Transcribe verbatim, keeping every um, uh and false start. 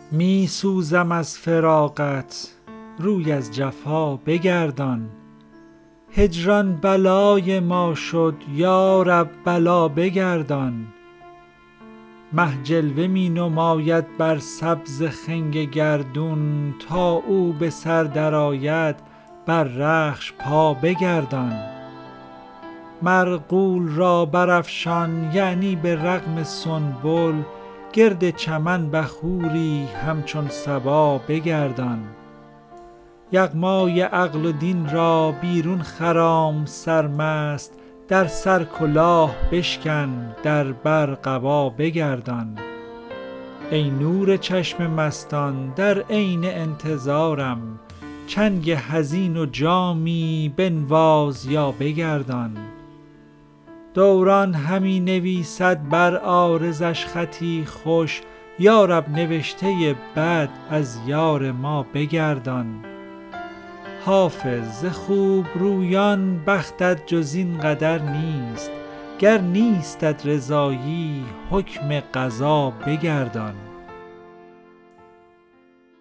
می سوزم از فراقت، روی از جفا بگردان. هجران بلای ما شد، یا رب بلا بگردان. مه جلوه می نماید بر سبز خنگ گردون، تا او به سر درآید بر رخش پا بگردان. مر غول را برافشان، یعنی به رغم سنبل، گرد چمن بخوری همچون صبا بگردان. یغمای عقل و دین را بیرون خرام سرمست، در سر کلاه بشکن در بر قبا بگردان. ای نور چشم مستان در عین انتظارم، چنگ حزین و جامی بنواز یا بگردان. دوران همی نویسد بر عارضش خطی خوش، یا رب نوشته بد از یار ما بگردان. حافظ ز خوب رویان بختت جز این قدر نیست، گر نیستت رضایی حکم قضا بگردان.